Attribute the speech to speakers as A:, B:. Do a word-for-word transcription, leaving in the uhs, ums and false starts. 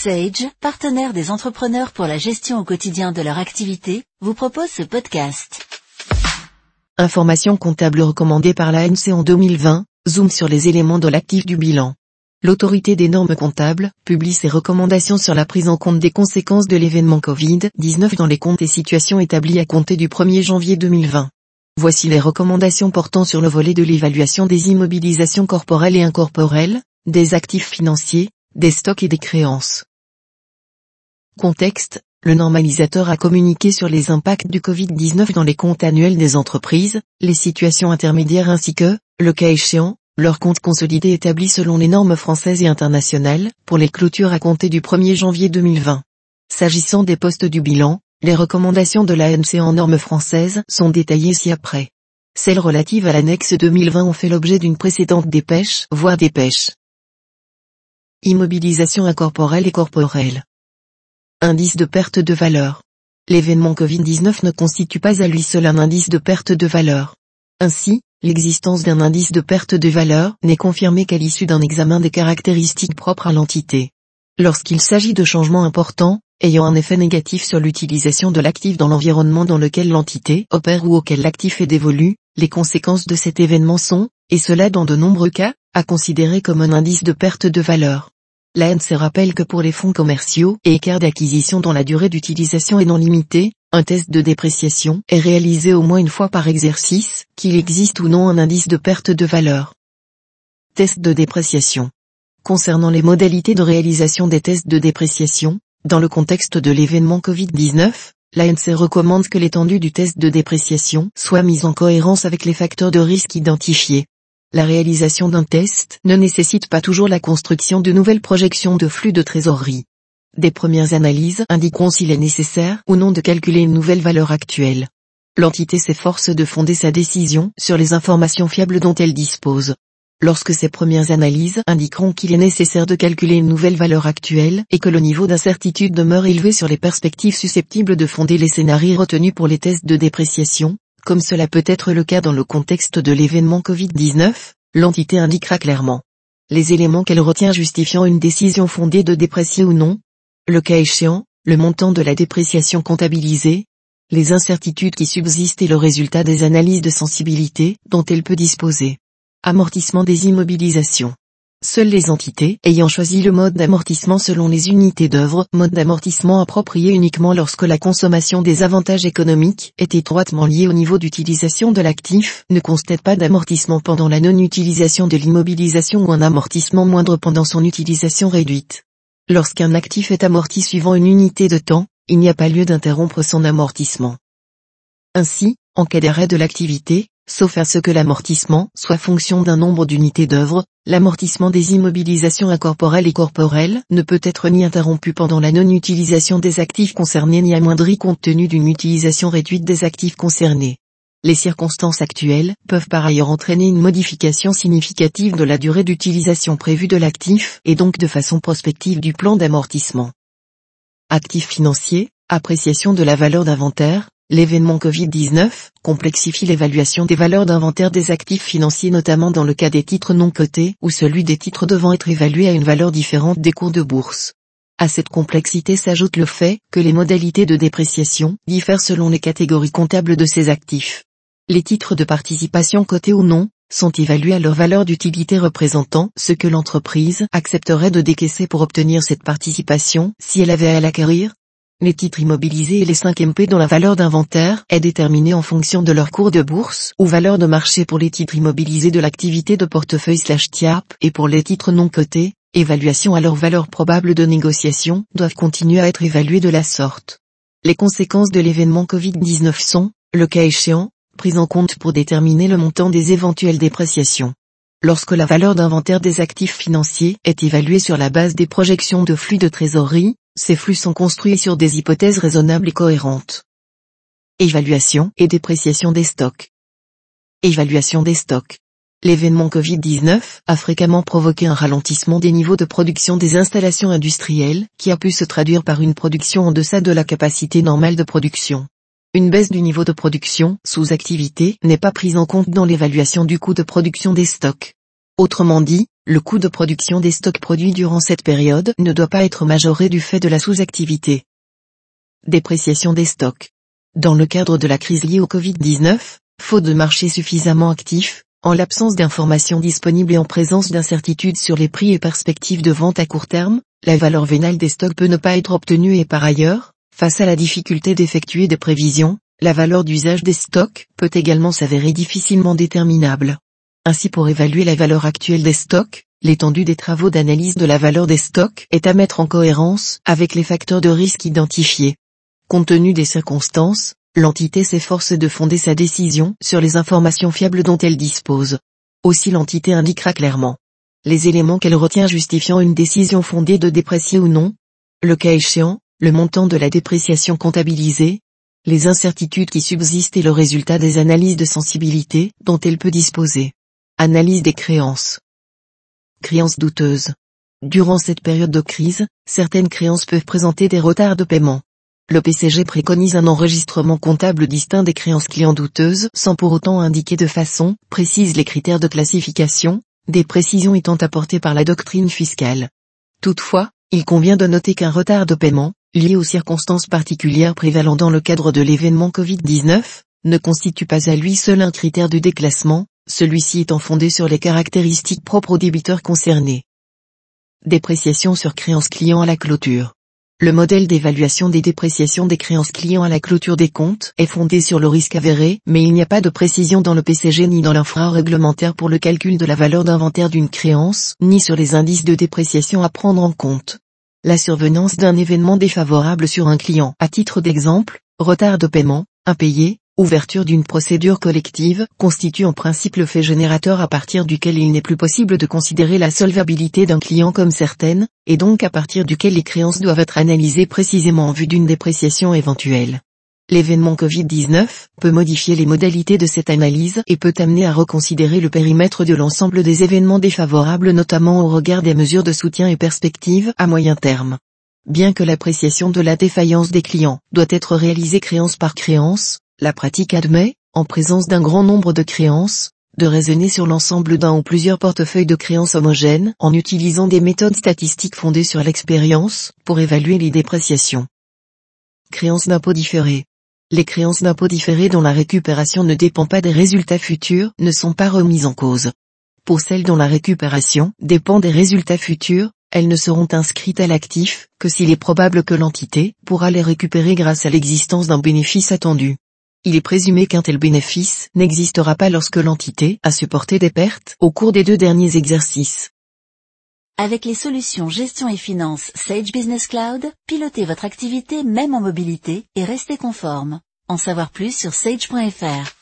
A: Sage, partenaire des entrepreneurs pour la gestion au quotidien de leur activité, vous propose ce podcast.
B: Informations comptables recommandées par l'A N S en deux mille vingt, zoom sur les éléments de l'actif du bilan. L'autorité des normes comptables publie ses recommandations sur la prise en compte des conséquences de l'événement covid dix-neuf dans les comptes et situations établies à compter du premier janvier deux mille vingt. Voici les recommandations portant sur le volet de l'évaluation des immobilisations corporelles et incorporelles, des actifs financiers, des stocks et des créances. Contexte, le normalisateur a communiqué sur les impacts du covid dix-neuf dans les comptes annuels des entreprises, les situations intermédiaires ainsi que, le cas échéant, leurs comptes consolidés établis selon les normes françaises et internationales, pour les clôtures à compter du premier janvier deux mille vingt. S'agissant des postes du bilan, les recommandations de l'A N S en normes françaises sont détaillées ci-après. Celles relatives à l'annexe deux mille vingt ont fait l'objet d'une précédente dépêche, voire dépêche. Immobilisation incorporelle et corporelle. Indice de perte de valeur. L'événement covid dix-neuf ne constitue pas à lui seul un indice de perte de valeur. Ainsi, l'existence d'un indice de perte de valeur n'est confirmée qu'à l'issue d'un examen des caractéristiques propres à l'entité. Lorsqu'il s'agit de changements importants, ayant un effet négatif sur l'utilisation de l'actif dans l'environnement dans lequel l'entité opère ou auquel l'actif est dévolu, les conséquences de cet événement sont, et cela dans de nombreux cas, à considérer comme un indice de perte de valeur. L'A N S rappelle que pour les fonds commerciaux et écarts d'acquisition dont la durée d'utilisation est non limitée, un test de dépréciation est réalisé au moins une fois par exercice, qu'il existe ou non un indice de perte de valeur. Test de dépréciation. Concernant les modalités de réalisation des tests de dépréciation, dans le contexte de l'événement covid dix-neuf, l'A N S recommande que l'étendue du test de dépréciation soit mise en cohérence avec les facteurs de risque identifiés. La réalisation d'un test ne nécessite pas toujours la construction de nouvelles projections de flux de trésorerie. Des premières analyses indiqueront s'il est nécessaire ou non de calculer une nouvelle valeur actuelle. L'entité s'efforce de fonder sa décision sur les informations fiables dont elle dispose. Lorsque ces premières analyses indiqueront qu'il est nécessaire de calculer une nouvelle valeur actuelle et que le niveau d'incertitude demeure élevé sur les perspectives susceptibles de fonder les scénarios retenus pour les tests de dépréciation, comme cela peut être le cas dans le contexte de l'événement covid dix-neuf, l'entité indiquera clairement les éléments qu'elle retient justifiant une décision fondée de déprécier ou non, le cas échéant, le montant de la dépréciation comptabilisée, les incertitudes qui subsistent et le résultat des analyses de sensibilité dont elle peut disposer. Amortissement des immobilisations. Seules les entités ayant choisi le mode d'amortissement selon les unités d'œuvre, mode d'amortissement approprié uniquement lorsque la consommation des avantages économiques est étroitement liée au niveau d'utilisation de l'actif, ne constate pas d'amortissement pendant la non-utilisation de l'immobilisation ou un amortissement moindre pendant son utilisation réduite. Lorsqu'un actif est amorti suivant une unité de temps, il n'y a pas lieu d'interrompre son amortissement. Ainsi, en cas d'arrêt de l'activité, sauf à ce que l'amortissement soit fonction d'un nombre d'unités d'œuvre, l'amortissement des immobilisations incorporelles et corporelles ne peut être ni interrompu pendant la non-utilisation des actifs concernés ni amoindri compte tenu d'une utilisation réduite des actifs concernés. Les circonstances actuelles peuvent par ailleurs entraîner une modification significative de la durée d'utilisation prévue de l'actif et donc de façon prospective du plan d'amortissement. Actifs financiers, appréciation de la valeur d'inventaire. L'événement covid dix-neuf complexifie l'évaluation des valeurs d'inventaire des actifs financiers notamment dans le cas des titres non cotés ou celui des titres devant être évalués à une valeur différente des cours de bourse. À cette complexité s'ajoute le fait que les modalités de dépréciation diffèrent selon les catégories comptables de ces actifs. Les titres de participation cotés ou non sont évalués à leur valeur d'utilité représentant ce que l'entreprise accepterait de décaisser pour obtenir cette participation si elle avait à l'acquérir. Les titres immobilisés et les cinq M P dont la valeur d'inventaire est déterminée en fonction de leur cours de bourse ou valeur de marché pour les titres immobilisés de l'activité de portefeuille slash T I A P et pour les titres non cotés, évaluation à leur valeur probable de négociation doivent continuer à être évaluées de la sorte. Les conséquences de l'événement covid dix-neuf sont, le cas échéant, prises en compte pour déterminer le montant des éventuelles dépréciations. Lorsque la valeur d'inventaire des actifs financiers est évaluée sur la base des projections de flux de trésorerie, ces flux sont construits sur des hypothèses raisonnables et cohérentes. Évaluation et dépréciation des stocks. Évaluation des stocks. L'événement covid dix-neuf a fréquemment provoqué un ralentissement des niveaux de production des installations industrielles, qui a pu se traduire par une production en deçà de la capacité normale de production. Une baisse du niveau de production sous activité n'est pas prise en compte dans l'évaluation du coût de production des stocks. Autrement dit, Le coût de production des stocks produits durant cette période ne doit pas être majoré du fait de la sous-activité. Dépréciation des stocks. Dans le cadre de la crise liée au covid dix-neuf, faute de marché suffisamment actif, en l'absence d'informations disponibles et en présence d'incertitudes sur les prix et perspectives de vente à court terme, la valeur vénale des stocks peut ne pas être obtenue et par ailleurs, face à la difficulté d'effectuer des prévisions, la valeur d'usage des stocks peut également s'avérer difficilement déterminable. Ainsi, pour évaluer la valeur actuelle des stocks, l'étendue des travaux d'analyse de la valeur des stocks est à mettre en cohérence avec les facteurs de risque identifiés. Compte tenu des circonstances, l'entité s'efforce de fonder sa décision sur les informations fiables dont elle dispose. Aussi, l'entité indiquera clairement les éléments qu'elle retient justifiant une décision fondée de déprécier ou non, le cas échéant, le montant de la dépréciation comptabilisée, les incertitudes qui subsistent et le résultat des analyses de sensibilité dont elle peut disposer. Analyse des créances. Créances douteuses. Durant cette période de crise, certaines créances peuvent présenter des retards de paiement. Le P C G préconise un enregistrement comptable distinct des créances clients douteuses sans pour autant indiquer de façon précise les critères de classification, des précisions étant apportées par la doctrine fiscale. Toutefois, il convient de noter qu'un retard de paiement, lié aux circonstances particulières prévalant dans le cadre de l'événement covid dix-neuf, ne constitue pas à lui seul un critère de déclassement, celui-ci étant fondé sur les caractéristiques propres aux débiteurs concernés. Dépréciation sur créances clients à la clôture. Le modèle d'évaluation des dépréciations des créances clients à la clôture des comptes est fondé sur le risque avéré, mais il n'y a pas de précision dans le P C G ni dans l'infra-réglementaire pour le calcul de la valeur d'inventaire d'une créance, ni sur les indices de dépréciation à prendre en compte. La survenance d'un événement défavorable sur un client, à titre d'exemple, retard de paiement, impayé, ouverture d'une procédure collective, constitue en principe le fait générateur à partir duquel il n'est plus possible de considérer la solvabilité d'un client comme certaine, et donc à partir duquel les créances doivent être analysées précisément en vue d'une dépréciation éventuelle. L'événement covid dix-neuf peut modifier les modalités de cette analyse et peut amener à reconsidérer le périmètre de l'ensemble des événements défavorables, notamment au regard des mesures de soutien et perspectives à moyen terme. Bien que l'appréciation de la défaillance des clients doit être réalisée créance par créance, la pratique admet, en présence d'un grand nombre de créances, de raisonner sur l'ensemble d'un ou plusieurs portefeuilles de créances homogènes en utilisant des méthodes statistiques fondées sur l'expérience pour évaluer les dépréciations. Créances d'impôt différées. Les créances d'impôt différées dont la récupération ne dépend pas des résultats futurs ne sont pas remises en cause. Pour celles dont la récupération dépend des résultats futurs, elles ne seront inscrites à l'actif que s'il est probable que l'entité pourra les récupérer grâce à l'existence d'un bénéfice attendu. Il est présumé qu'un tel bénéfice n'existera pas lorsque l'entité a supporté des pertes au cours des deux derniers exercices.
A: Avec les solutions gestion et finance Sage Business Cloud, pilotez votre activité même en mobilité et restez conforme. En savoir plus sur sage point f r.